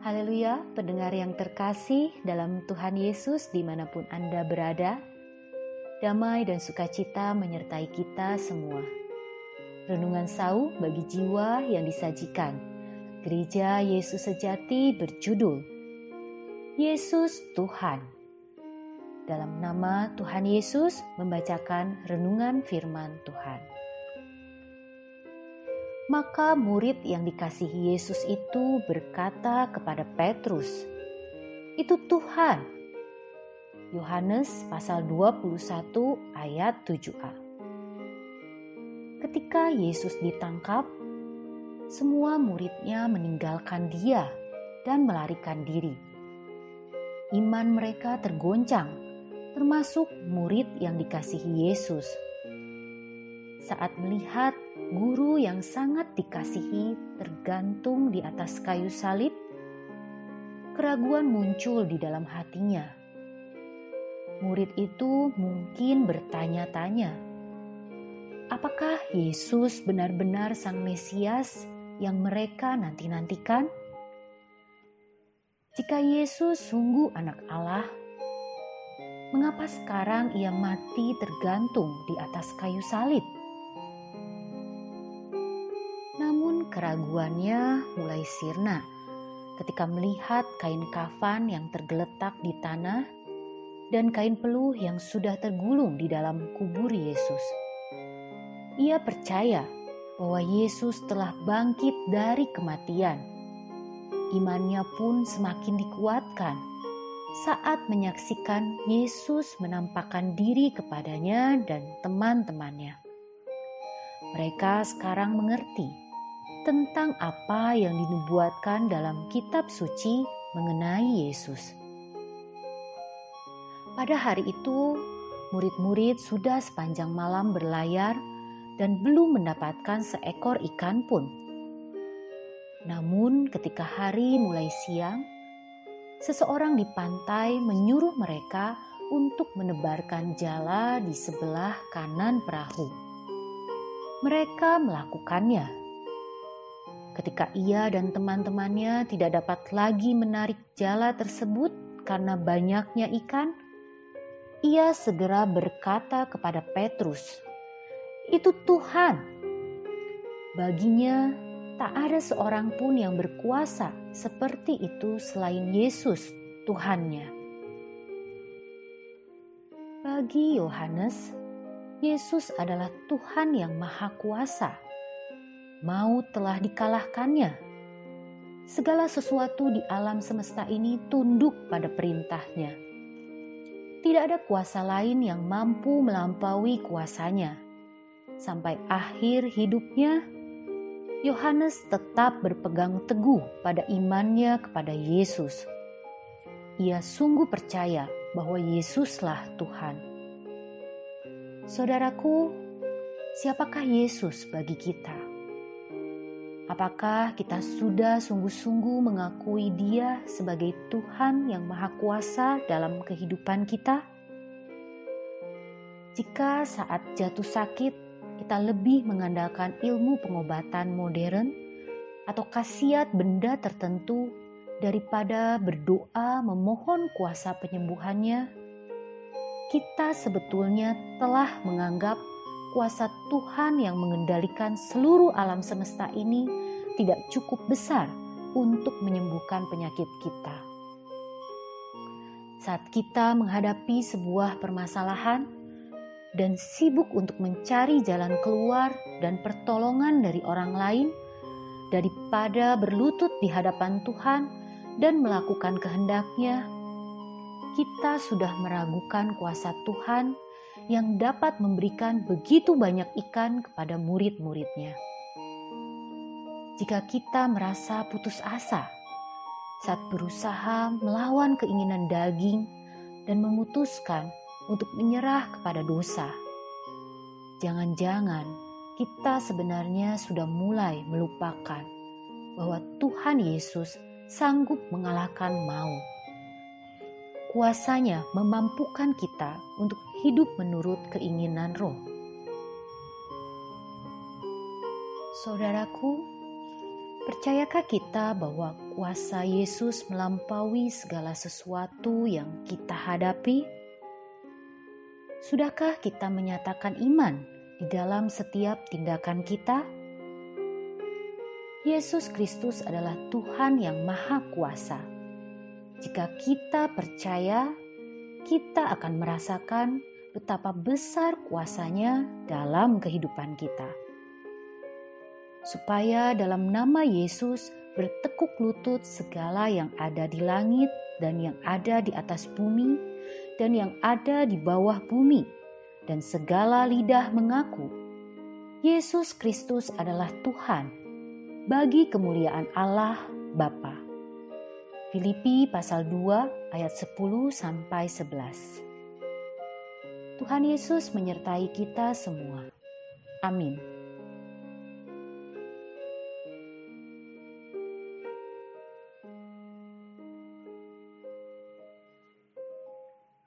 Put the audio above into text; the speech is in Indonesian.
Haleluya, pendengar yang terkasih dalam Tuhan Yesus dimanapun Anda berada. Damai dan sukacita menyertai kita semua. Renungan sauh bagi jiwa yang disajikan. Gereja Yesus Sejati berjudul Yesus Tuhan. Dalam nama Tuhan Yesus membacakan renungan firman Tuhan. Maka murid yang dikasihi Yesus itu berkata kepada Petrus, "Itu Tuhan." Yohanes pasal 21 ayat 7a. Ketika Yesus ditangkap, semua muridnya meninggalkan dia dan melarikan diri. Iman mereka tergoncang, termasuk murid yang dikasihi Yesus. Saat melihat guru yang sangat dikasihi tergantung di atas kayu salib, keraguan muncul di dalam hatinya. Murid itu mungkin bertanya-tanya, apakah Yesus benar-benar Sang Mesias yang mereka nanti-nantikan? Jika Yesus sungguh anak Allah, mengapa sekarang ia mati tergantung di atas kayu salib? Namun keraguannya mulai sirna ketika melihat kain kafan yang tergeletak di tanah dan kain peluh yang sudah tergulung di dalam kubur Yesus. Ia percaya bahwa Yesus telah bangkit dari kematian. Imannya pun semakin dikuatkan saat menyaksikan Yesus menampakkan diri kepadanya dan teman-temannya. Mereka sekarang mengerti tentang apa yang dinubuatkan dalam kitab suci mengenai Yesus. Pada hari itu, murid-murid sudah sepanjang malam berlayar dan belum mendapatkan seekor ikan pun. Namun ketika hari mulai siang, seseorang di pantai menyuruh mereka untuk menebarkan jala di sebelah kanan perahu. Mereka melakukannya. Ketika ia dan teman-temannya tidak dapat lagi menarik jala tersebut karena banyaknya ikan, ia segera berkata kepada Petrus, "Itu Tuhan." Baginya tak ada seorang pun yang berkuasa seperti itu selain Yesus, Tuhannya. Bagi Yohanes, Yesus adalah Tuhan yang Maha Kuasa. Maut telah dikalahkannya. Segala sesuatu di alam semesta ini tunduk pada perintahnya. Tidak ada kuasa lain yang mampu melampaui kuasanya. Sampai akhir hidupnya, Yohanes tetap berpegang teguh pada imannya kepada Yesus. Ia sungguh percaya bahwa Yesuslah Tuhan. Saudaraku, siapakah Yesus bagi kita? Apakah kita sudah sungguh-sungguh mengakui Dia sebagai Tuhan yang Maha Kuasa dalam kehidupan kita? Jika saat jatuh sakit kita lebih mengandalkan ilmu pengobatan modern atau khasiat benda tertentu daripada berdoa memohon kuasa penyembuhannya, kita sebetulnya telah menganggap kuasa Tuhan yang mengendalikan seluruh alam semesta ini tidak cukup besar untuk menyembuhkan penyakit kita. Saat kita menghadapi sebuah permasalahan dan sibuk untuk mencari jalan keluar dan pertolongan dari orang lain, daripada berlutut di hadapan Tuhan dan melakukan kehendak-Nya, kita sudah meragukan kuasa Tuhan yang dapat memberikan begitu banyak ikan kepada murid-muridnya. Jika kita merasa putus asa saat berusaha melawan keinginan daging dan memutuskan untuk menyerah kepada dosa, jangan-jangan kita sebenarnya sudah mulai melupakan bahwa Tuhan Yesus sanggup mengalahkan maut. Kuasanya memampukan kita untuk hidup menurut keinginan roh. Saudaraku, Percayakah kita bahwa kuasa Yesus melampaui segala sesuatu yang kita hadapi? Sudahkah kita menyatakan iman di dalam setiap tindakan kita? Yesus Kristus adalah Tuhan yang Maha Kuasa. Jika kita percaya, kita akan merasakan betapa besar kuasa-Nya dalam kehidupan kita. Supaya dalam nama Yesus bertekuk lutut segala yang ada di langit dan yang ada di atas bumi dan yang ada di bawah bumi, dan segala lidah mengaku Yesus Kristus adalah Tuhan bagi kemuliaan Allah Bapa. Filipi pasal 2 ayat 10-11. Tuhan Yesus menyertai kita semua. Amin.